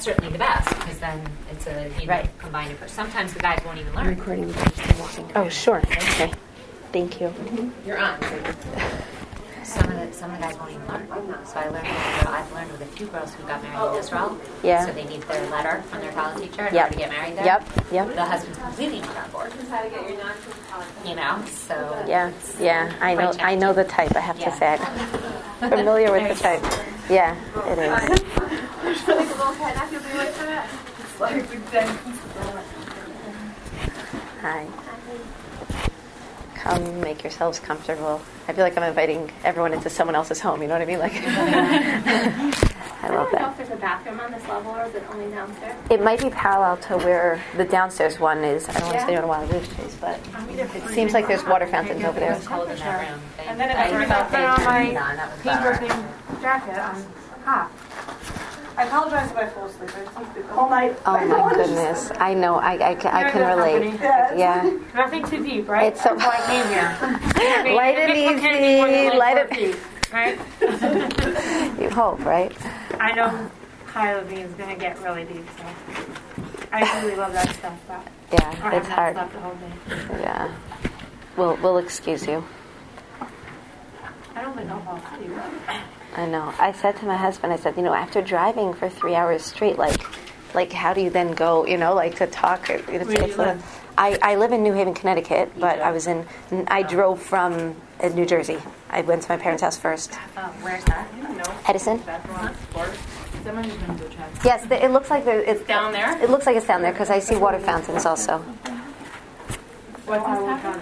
certainly the best because then it's a combined approach. Sometimes the guys won't even learn. I'm recording the person walking. Oh, sure. Okay. Thank you. You're on. Some of the guys won't even learn. So I've learned with a few girls who got married in Israel. Yeah. So they need their letter from their college teacher in order to get married there. Yep. The husband's completely not on board. You know, so yeah. I know the type. I have to say, I'm familiar with the type. Yeah, it is. Hi. Come make yourselves comfortable. I feel like I'm inviting everyone into someone else's home. You know what I mean? Like, I love that. I don't know if there's a bathroom on this level, or is it only downstairs? It might be parallel to where the downstairs one is. I don't want to say on a wild goose chase, but it seems like there's water fountains over there. it's cold in that room. And then if I put on my paintbrushing jacket, I'm hot. I apologize if I fall asleep. I just need to the whole night. Oh my goodness! I know. I can relate. Yeah. Nothing too deep, right? It's so. That's why I came here. Light and easy. Light it. Right? You hope, right? I know Kyla B is going to get really deep, so I really love that stuff. But Yeah, it's hard. Slept the whole day. Yeah. We'll excuse you. I don't think I'll fall asleep. I know. I said to my husband, I said, after driving for 3 hours straight, like how do you then go, like to talk? Where do you live? I live in New Haven, Connecticut, but I drove from New Jersey. I went to my parents' house first. Where's that? Edison. Yes, it looks like it's down there. It looks like it's down there because I see water fountains also. What's this?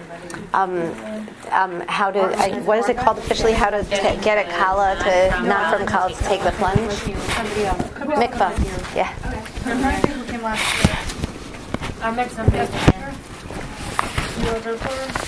What is it called officially? How to get a kala to not from college to take the plunge? Mikvah. Yeah. Who came last year? I met somebody. You were there for?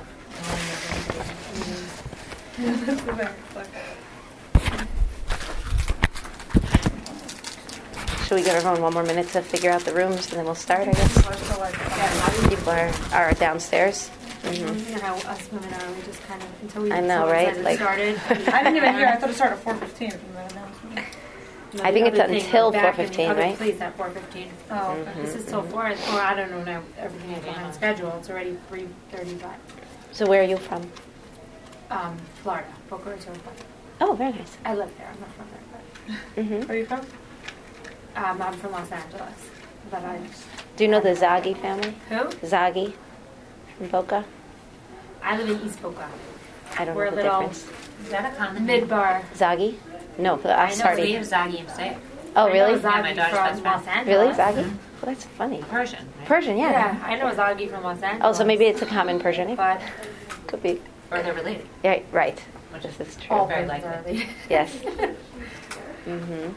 Should we give everyone one more minute to figure out the rooms and then we'll start, I guess? People are downstairs. Mm-hmm. You know how us women are, we just kind of, until we started. I didn't even hear, I thought it started at 4:15 from the announcement. I think it's until 4:15, right? Please, at 4:15. Oh, okay. This is till 4, or I don't know now, everything is behind schedule. It's already 3:35. So where are you from? Florida, Boca Raton, Florida. Oh, very nice. I live there, I'm not from there, but. Mm-hmm. Where are you from? I'm from Los Angeles, but Do you know the Zaghi family? Who? Zaghi in Boca? I live in East Boca. I don't We're know the difference. Is that a common Mid-bar. Zaghi? No, I know we have Zaghi in State. Oh, really? Zaghi my daughter's from best Los friend. Angeles. Really? Zaghi? Well, that's funny. Persian. Right? Persian, yeah. Yeah, I know Zaghi from Los Angeles. Oh, so maybe it's a common Persian name? But Could be. Or they're related. Yeah, right. Which This is true. all very Persians likely. are related. Yes. Mm-hmm.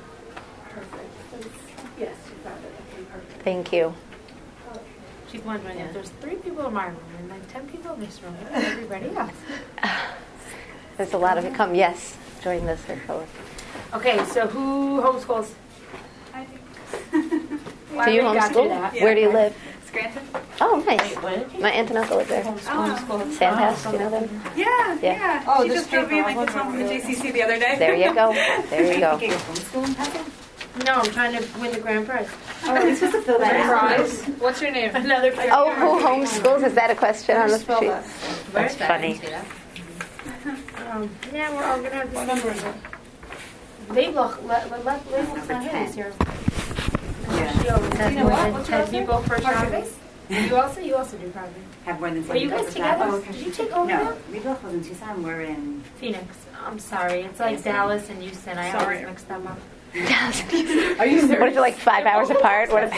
Yes, you found it. Okay, perfect. Thank you. She's wondering if there's 3 people in my room and like 10 people in this room. Where's everybody else? There's a lot of it. Come, yes. Join the circle. Okay, so who homeschools? I do. Do you homeschool? Yeah. Where do you live? Scranton? Oh, nice. Wait, what did you My aunt and uncle live there. Homeschool. Sandhouse, do you know them? Yeah, Yeah. yeah. Oh, she this just drove me and my paper. kids home from the JCC the other day. There you go. There you go. No, I'm trying to win the grand prize. Oh, are we supposed to fill that out? Prize? What's your name? Another prize. Oh, who homeschools? Is that a question on the Just fill sheet? that. That's funny. Yeah, we're all going to have this number. Leibloch, Leibloch's not here this year. She always has more than 10 people for Shabbos. You also do probably. Have more than Were you guys together? Did you take over No, now? we both was in Tucson. We're in. Phoenix. I'm sorry. It's like Dallas and Houston. I always mix them up. Are you serious? What if you're like 5 hours apart? What if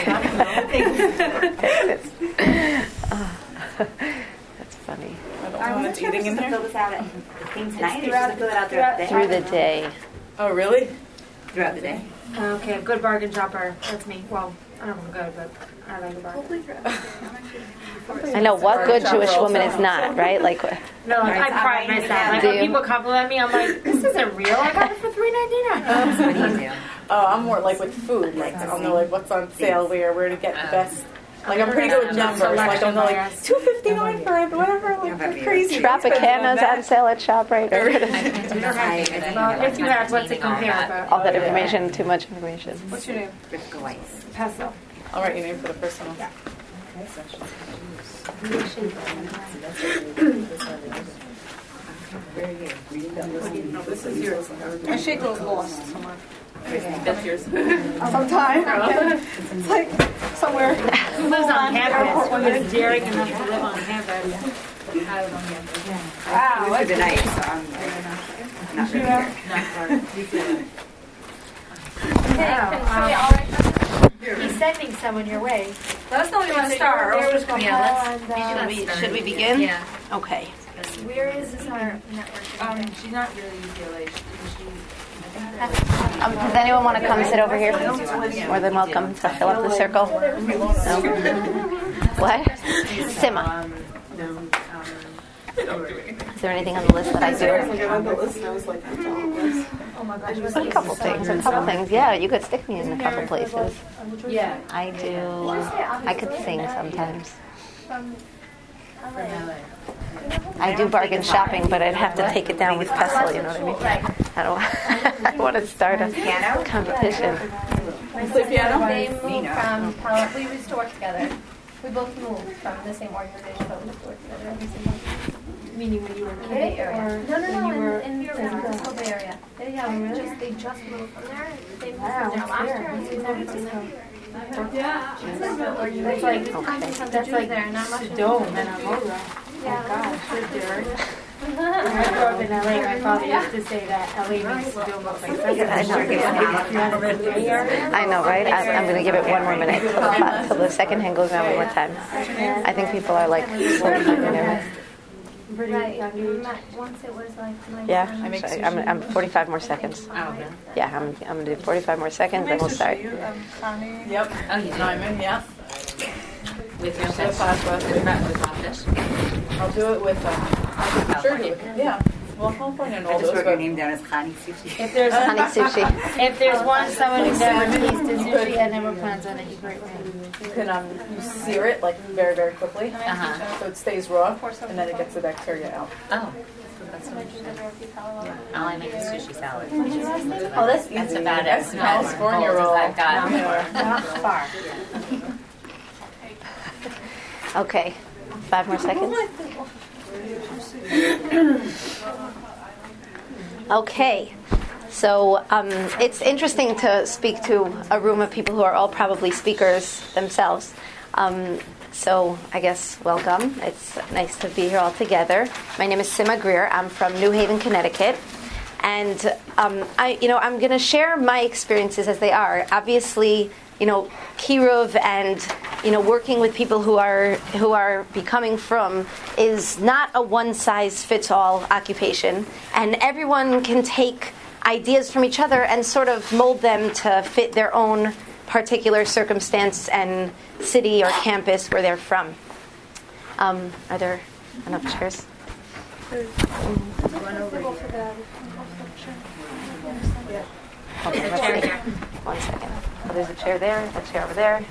That's funny. I wasn't sure if to fill this out at the thing tonight. Or just fill it out throughout the day. Through the day. Oh, really? Throughout the day. Okay, good bargain shopper. That's me. Well, I don't know if I'm good, but I like a bargain. I know what good Jewish woman is not, right? Like, No, like, I pride myself. Like, Do when you? people compliment me, I'm like, this isn't real. I got it for $3.99. What do you do? Oh, I'm more like with food. Like I don't know like what's on sale where to get the best. Like I'm pretty good with numbers. Like I'll know like $2.50 $59 for whatever, like they're crazy. Tropicana's on sale at ShopRite. If you have, let's say compare, but All that information, too much information. what's your name? Paso. I'll write your name for the personal. This is yours. My shake was lost somewhere. That's yours. Sometime. It's like somewhere. Who lives on campus? Who is daring enough to live on campus? Wow. What's the night? So I'm not really here. He's sending someone your way. Let us know when you want to start. Or we'll just go. Should we begin? Yeah. Okay. Where is our network? She's not really UCLA. Does anyone want to come sit over here? More than welcome to fill up the circle. No? What? Sima. Is there anything on the list that I do? A couple things. Yeah, you could stick me in a couple places. Yeah. I do. I could sing sometimes. I do bargain shopping, but I'd have to take it down with pestle, you know what I mean? I don't want to start a competition. Play piano? They moved from Palo. We used to work together. We both moved from the same organization, but we used to work together every single day. Meaning when you were a In the kid? Bay Area. No, in the in Francisco Bay Area. They just moved from there. They moved from there last year, and we've never seen them. That's like That's like there, not much. Dome and Aurora. Yeah. Oh gosh, Derek. When I grew up in LA, my father used to say that LA makes the dome look like I know, right? I'm going to give it one more minute till the second hand goes around one more time. I think people are like, nervous. Right. Once it was like my Yeah, I'm 45 more seconds. Yeah, I'm going to do 45 more seconds, then we'll start. Yep. Oh, you do? Diamond, yeah. With your fish? With raw fish? I'll do it with, sure do it. Yeah. Well, California and I all just those, wrote your but name down as Khani Sushi. If there's Honey sushi. If there's someone who never tasted sushi and never plans on it, you great man. you can you sear it like very, very quickly, so it stays raw, and then it gets the bacteria out. Oh. That's interesting. All I make is sushi salad. Oh, that's easy. That's about it. That's California roll. I've got. Not far. Okay, 5 more seconds. Okay, so it's interesting to speak to a room of people who are all probably speakers themselves. So I guess welcome. It's nice to be here all together. My name is Sima Greer. I'm from New Haven, Connecticut. And I'm going to share my experiences as they are. Obviously, Kiruv and working with people who are becoming from is not a one-size-fits-all occupation, and everyone can take ideas from each other and sort of mold them to fit their own particular circumstance and city or campus where they're from. Are there enough chairs? One second. Oh, there's a chair there, a chair over there.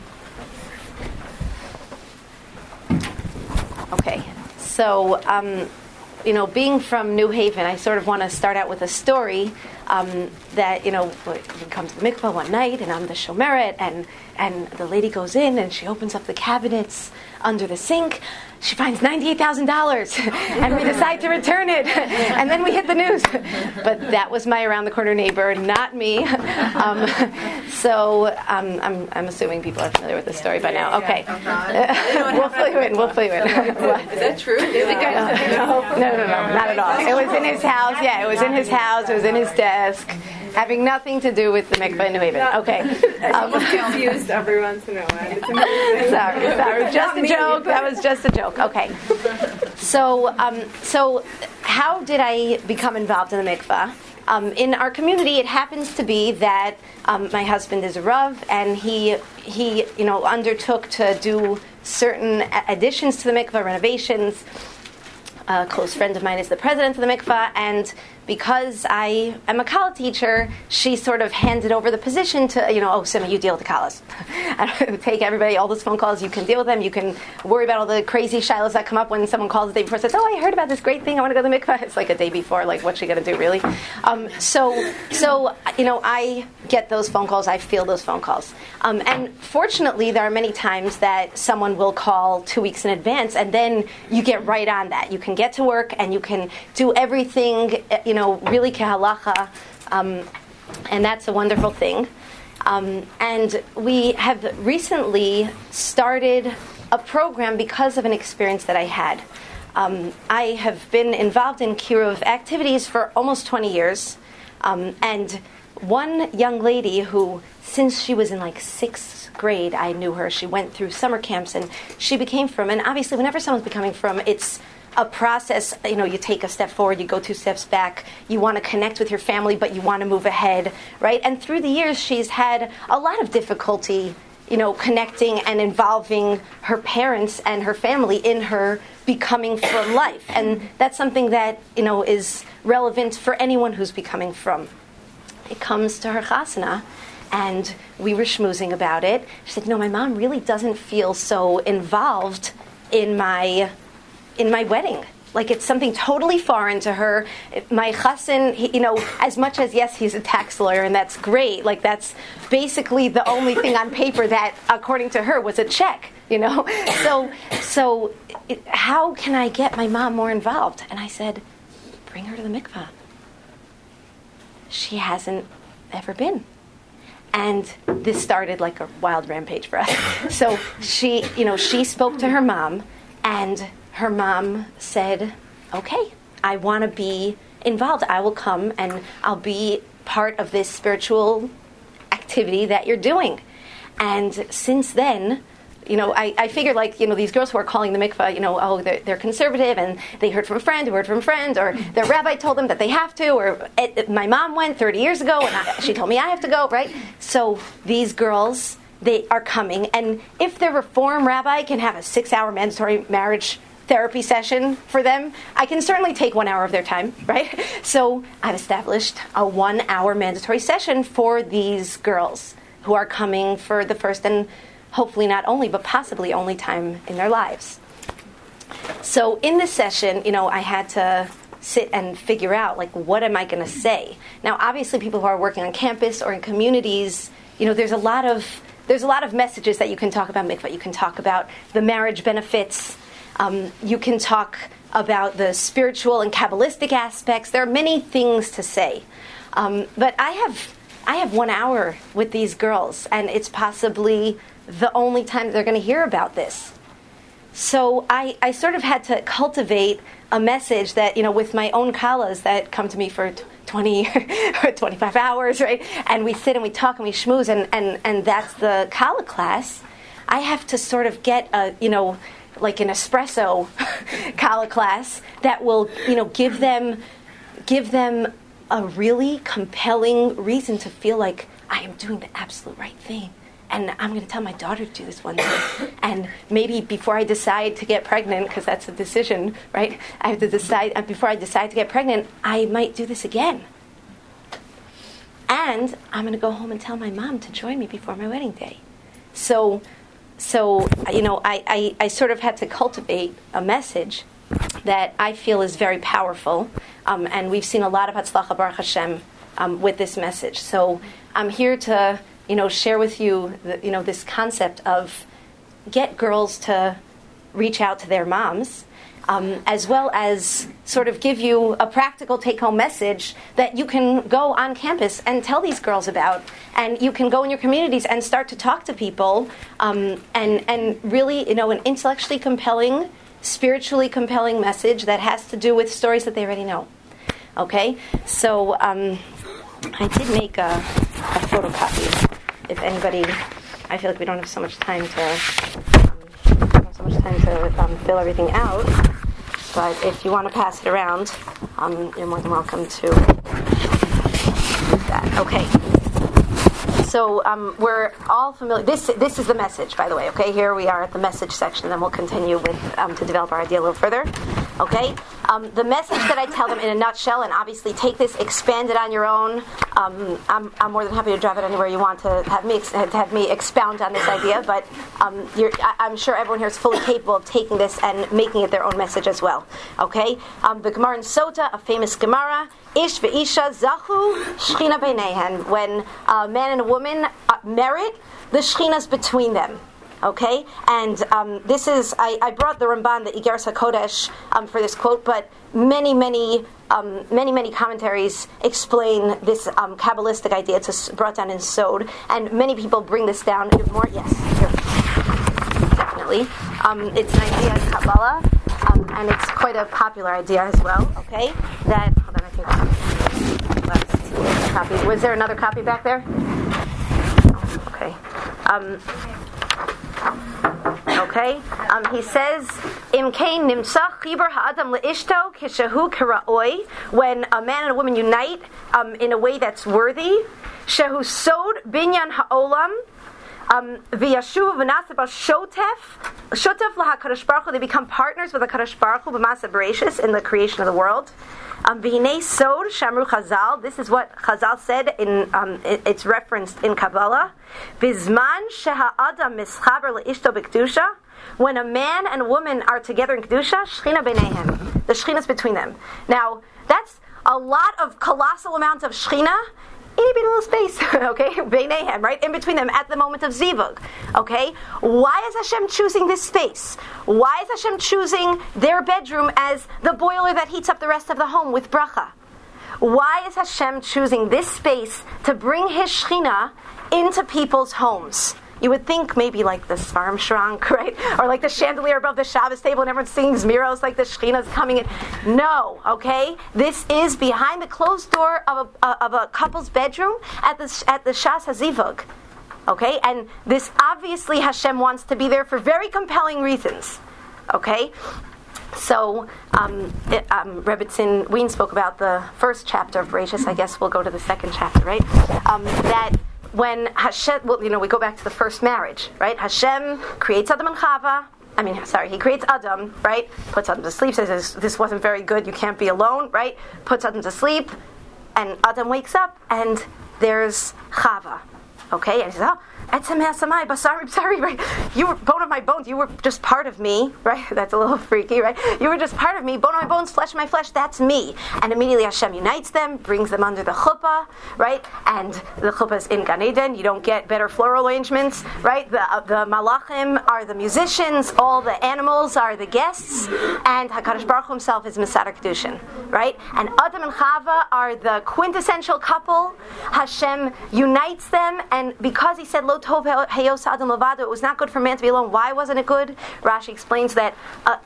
Okay, so, being from New Haven, I sort of want to start out with a story that, we come to the mikvah one night, and I'm the shomeret, and the lady goes in, and she opens up the cabinets under the sink. She finds $98,000, and we decide to return it, and then we hit the news. But that was my around-the-corner neighbor, not me. So I'm assuming people are familiar with the story by now. Okay, we'll fill you in. Is that true? No, not at all. It was in his house. Yeah, it was in his house. It was in his desk, having nothing to do with the mikvah in New Haven. Okay. Confused every once in a while. Sorry. Just a joke. That was just a joke. Okay. So how did I become involved in the mikvah? In our community, it happens to be that my husband is a Rav, and he undertook to do certain additions to the mikvah, renovations. A close friend of mine is the president of the mikvah, and because I am a kala teacher, she sort of handed over the position to, Sima, you deal with the kalas. take everybody, all those phone calls. You can deal with them. You can worry about all the crazy shilas that come up when someone calls the day before and says, "Oh, I heard about this great thing. I want to go to the mikvah." It's like a day before. Like, what's she going to do, really? So I get those phone calls. I feel those phone calls. And fortunately, there are many times that someone will call 2 weeks in advance, and then you get right on that. You can get to work, and you can do everything, really kehalacha, and that's a wonderful thing. And we have recently started a program because of an experience that I had. I have been involved in kiruv activities for almost 20 years, and one young lady who, since she was in like 6th grade, I knew her. She went through summer camps, and she became frum. And obviously, whenever someone's becoming frum, it's a process. You take a step forward, you go 2 steps back. You want to connect with your family, but you want to move ahead, right? And through the years, she's had a lot of difficulty, connecting and involving her parents and her family in her becoming frum life. And that's something that, is relevant for anyone who's becoming frum. It comes to her chasana, and we were schmoozing about it. She said, my mom really doesn't feel so involved in my wedding. Like, it's something totally foreign to her. My chassan, as much as, yes, he's a tax lawyer, and that's great, like, that's basically the only thing on paper that, according to her, was a check, So how can I get my mom more involved? And I said, bring her to the mikvah. She hasn't ever been. And this started like a wild rampage for us. So she spoke to her mom, and her mom said, okay, I want to be involved. I will come and I'll be part of this spiritual activity that you're doing. And since then, I figured, these girls who are calling the mikvah, they're conservative, and they heard from a friend who heard from a friend, or their rabbi told them that they have to, or my mom went 30 years ago, and she told me I have to go, right? So these girls, they are coming, and if their reform rabbi can have a 6-hour mandatory marriage therapy session for them, I can certainly take 1 hour of their time, right? So I've established a 1-hour mandatory session for these girls who are coming for the first and hopefully not only, but possibly only time in their lives. So in this session, I had to sit and figure out, what am I going to say? Now, obviously, people who are working on campus or in communities, there's a lot of messages that you can talk about mikvah. You can talk about the marriage benefits. You can talk about the spiritual and Kabbalistic aspects. There are many things to say. But I have 1 hour with these girls, and it's possibly the only time they're going to hear about this. So I sort of had to cultivate a message that, with my own kallas that come to me for 20 or 25 hours, right? And we sit and we talk and we schmooze, and that's the kala class. I have to sort of get like an espresso kala class that will, give them a really compelling reason to feel like I am doing the absolute right thing. And I'm going to tell my daughter to do this one day. And maybe before I decide to get pregnant, because that's a decision, right? I have to decide, before I decide to get pregnant, I might do this again. And I'm going to go home and tell my mom to join me before my wedding day. So I sort of had to cultivate a message that I feel is very powerful. And we've seen a lot of Hatzlacha Baruch Hashem with this message. So I'm here to share with you, this concept of get girls to reach out to their moms, as well as sort of give you a practical take-home message that you can go on campus and tell these girls about, and you can go in your communities and start to talk to people, and really, an intellectually compelling, spiritually compelling message that has to do with stories that they already know. Okay, so I did make a photocopy. If anybody, I feel like we don't have so much time to fill everything out. But if you want to pass it around, you're more than welcome to do that. Okay. So we're all familiar. This is the message, by the way. Okay, here we are at the message section. Then we'll continue with to develop our idea a little further. Okay? The message that I tell them in a nutshell, and obviously take this, expand it on your own. I'm more than happy to drive it anywhere you want to have me expound on this idea, but I'm sure everyone here is fully capable of taking this and making it their own message as well. Okay? The Gemara in Sota, a famous Gemara, Ish ve'isha zachu shchina beinehen. When a man and a woman merit, the shchina's between them. Okay, and this is I brought the Ramban, the Igeres HaKodesh, for this quote, but many commentaries explain this Kabbalistic idea. It's brought down in Sod, and many people bring this down. More, yes, here. Definitely. It's an idea in Kabbalah, and it's quite a popular idea as well. Okay, that hold on, I think last copy. Was there another copy back there? Oh, okay. Okay, he says, "Imkein nimtzach chibar ha'adam leishto kishehu k'ra'oi." When a man and a woman unite in a way that's worthy, shehu sod binyan ha'olam v'yashuv v'naseh shotef lahakadosh baruch hu. They become partners with the Kadosh Baruch Hu b'masa bereishis, in the creation of the world. V'hinei sod shamru Chazal. This is what Chazal said in it's referenced in Kabbalah. Bizman sheha'adam mischaber leishto b'kedusha. When a man and a woman are together in kedusha, shchina b'neihem. The shchina is between them. Now that's a lot of colossal amount of shchina in a little space. Okay, b'neihem, right in between them at the moment of zivug. Okay, why is Hashem choosing this space? Why is Hashem choosing their bedroom as the boiler that heats up the rest of the home with bracha? Why is Hashem choosing this space to bring His Shechina into people's homes? You would think maybe like the Svarim Shrank, right? Or like the chandelier above the Shabbos table and everyone sings Miros like the Shechina's coming in. No, okay? This is behind the closed door of a couple's bedroom at the Shas HaZivug. Okay? And this obviously Hashem wants to be there for very compelling reasons. Okay? So, Rebbetzin Wien spoke about the first chapter of Bereshis. I guess we'll go to the second chapter, right? That when Hashem, we go back to the first marriage, right? Hashem creates Adam and Chava. He creates Adam, right? Puts Adam to sleep, says, this wasn't very good, you can't be alone, right? Puts Adam to sleep, and Adam wakes up, and there's Chava, okay? And he says, sorry, right? You were bone of my bones. You were just part of me, right? That's a little freaky, right? You were just part of me, bone of my bones, flesh of my flesh. That's me. And immediately Hashem unites them, brings them under the chuppah, right? And the chuppah is in Gan Eden. You don't get better floral arrangements, right? The malachim are the musicians. All the animals are the guests, and Hakadosh Baruch Hu himself is Mesader Kedushin, right? And Adam and Chava are the quintessential couple. Hashem unites them, and because He said, Lo tov heyos adam levado, it was not good for man to be alone. Why wasn't it good? Rashi explains that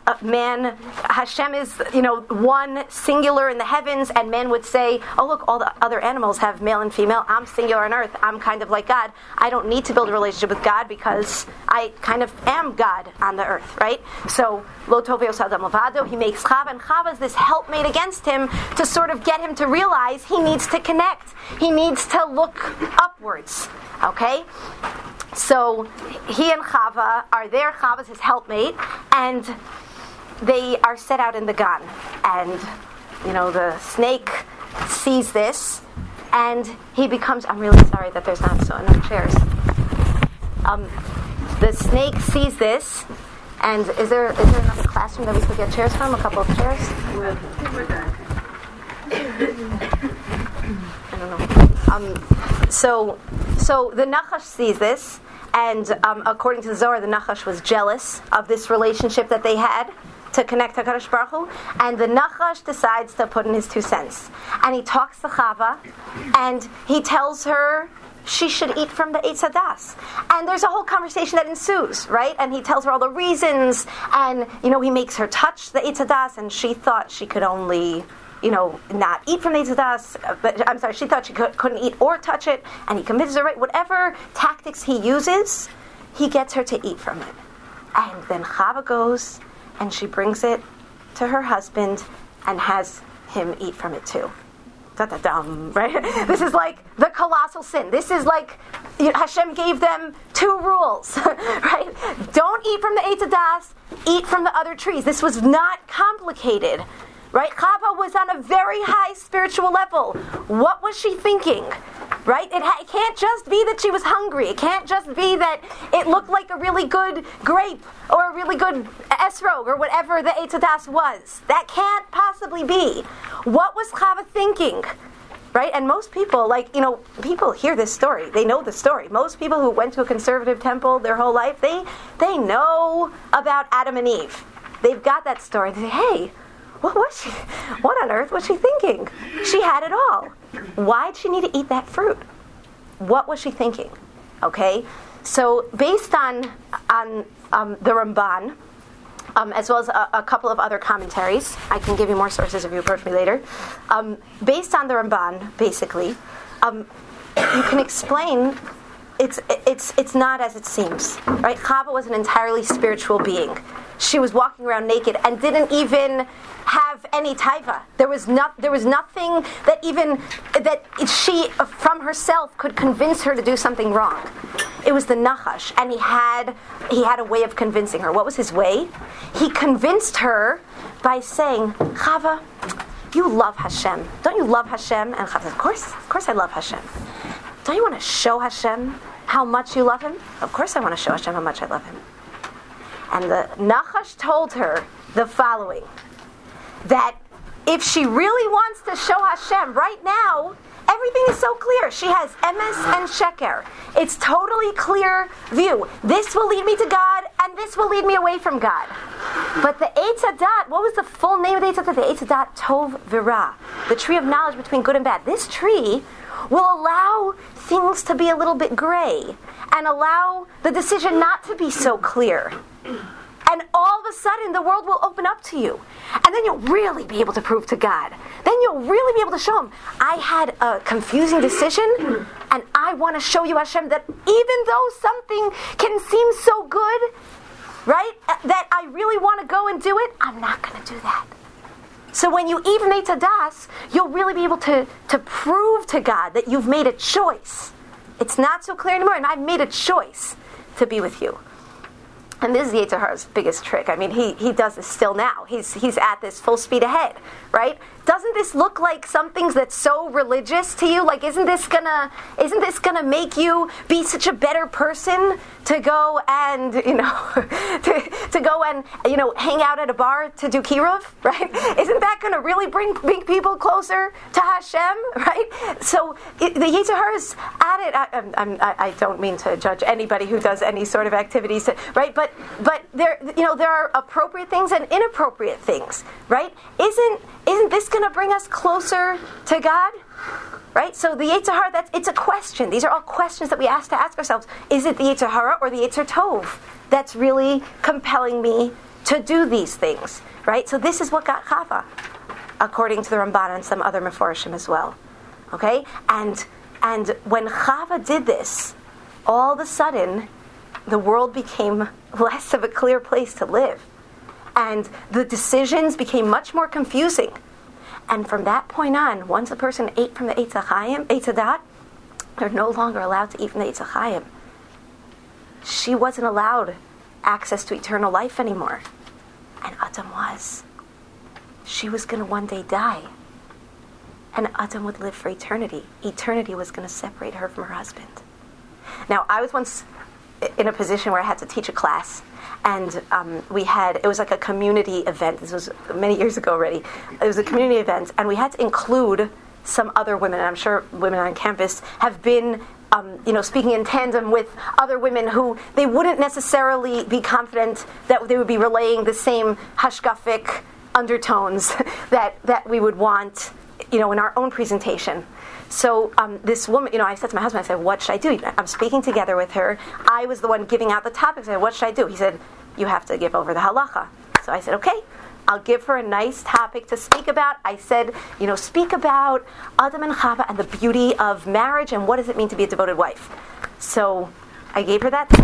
Hashem is, one singular in the heavens, and men would say, oh look, all the other animals have male and female. I'm singular on earth. I'm kind of like God. I don't need to build a relationship with God because I kind of am God on the earth, right? So, lo tov heyos adam levado, He makes Chava, and Chava is this helpmate against him to sort of get him to realize he needs to connect. He needs to look upwards. Okay? So he and Chava are there. Chava's his helpmate, and they are set out in the Gan. And the snake sees this, and he becomes. I'm really sorry that there's not enough chairs. The snake sees this, and is there another classroom that we could get chairs from? A couple of chairs. I don't know. So the Nachash sees this, and according to the Zohar, the Nachash was jealous of this relationship that they had to connect to HaKadosh Baruch Hu, and the Nachash decides to put in his 2 cents. And he talks to Chava, and he tells her she should eat from the Eitz Hadas. And there's a whole conversation that ensues, right? And he tells her all the reasons, and, he makes her touch the Eitz Hadas, and she thought she could only not eat from the Eitz Hadas, but I'm sorry, she thought she couldn't eat or touch it, and he convinces her, right? Whatever tactics he uses, he gets her to eat from it. And then Chava goes, and she brings it to her husband, and has him eat from it too. da-da-dum, right? This is like the colossal sin. This is like Hashem gave them 2 rules, right? Don't eat from the Eitz Hadas, eat from the other trees. This was not complicated, right? Chava was on a very high spiritual level. What was she thinking? Right? It can't just be that she was hungry. It can't just be that it looked like a really good grape or a really good esrog or whatever the Eitz Hadas was. That can't possibly be. What was Chava thinking? Right? And most people, people hear this story. They know the story. Most people who went to a conservative temple their whole life, they know about Adam and Eve. They've got that story. They say, hey, what was she? What on earth was she thinking? She had it all. Why did she need to eat that fruit? What was she thinking? Okay, so based on the Ramban, as well as a couple of other commentaries, I can give you more sources if you approach me later. Based on the Ramban, basically, you can explain it's not as it seems, right? Chava was an entirely spiritual being. She was walking around naked and didn't even have any taiva. There was nothing that she from herself could convince her to do something wrong. It was the Nachash, and he had a way of convincing her. What was his way? He convinced her by saying, Chava, you love Hashem. Don't you love Hashem? And Chava said, of course I love Hashem. Don't you want to show Hashem how much you love him? Of course I want to show Hashem how much I love him. And the Nachash told her the following, that if she really wants to show Hashem right now, everything is so clear. She has emes and sheker. It's totally clear view. This will lead me to God, and this will lead me away from God. But the Eitz Hadat, what was the full name of the Eitz Hadat? The Eitz Hadat Tov V'Ra, the tree of knowledge between good and bad. This tree will allow things to be a little bit gray and allow the decision not to be so clear. And all of a sudden, the world will open up to you. And then you'll really be able to prove to God. Then you'll really be able to show Him, I had a confusing decision, and I want to show you, Hashem, that even though something can seem so good, right, that I really want to go and do it, I'm not going to do that. So when you eat from Eitz Hadas, you'll really be able to prove to God that you've made a choice. It's not so clear anymore, and I've made a choice to be with you. And this is Yetzer Hara's biggest trick. I mean, he does this still now. He's at this full speed ahead, right? Doesn't this look like something that's so religious to you? Like, isn't this gonna make you be such a better person to go and to go and hang out at a bar to do kiruv, right? Isn't that gonna really bring people closer to Hashem, right? So the Yetzer Hara's at it. I don't mean to judge anybody who does any sort of activities, right? But there are appropriate things and inappropriate things, right? Isn't this going to bring us closer to God? Right? So the Yetzer Hara, it's a question. These are all questions that we have to ask ourselves. Is it the Yetzer Hara or the Yetzer Tov that's really compelling me to do these things? Right? So this is what got Chava, according to the Ramban and some other Meforshim as well. Okay? And when Chava did this, all of a sudden, the world became less of a clear place to live. And the decisions became much more confusing. And from that point on, once a person ate from the Eitz Hadat, they're no longer allowed to eat from the Eitz Chaim. She wasn't allowed access to eternal life anymore. And Adam was. She was going to one day die. And Adam would live for eternity. Eternity was going to separate her from her husband. Now, I was once in a position where I had to teach a class, and it was like a community event. This was many years ago already. It was a community event, and we had to include some other women, and I'm sure women on campus have been speaking in tandem with other women who they wouldn't necessarily be confident that they would be relaying the same hashkafic undertones that we would want, in our own presentation. So this woman, I said to my husband, I said, what should I do? I'm speaking together with her. I was the one giving out the topics. I said, what should I do? He said, you have to give over the halacha. So I said, okay, I'll give her a nice topic to speak about. I said, speak about Adam and Chava and the beauty of marriage and what does it mean to be a devoted wife. So I gave her that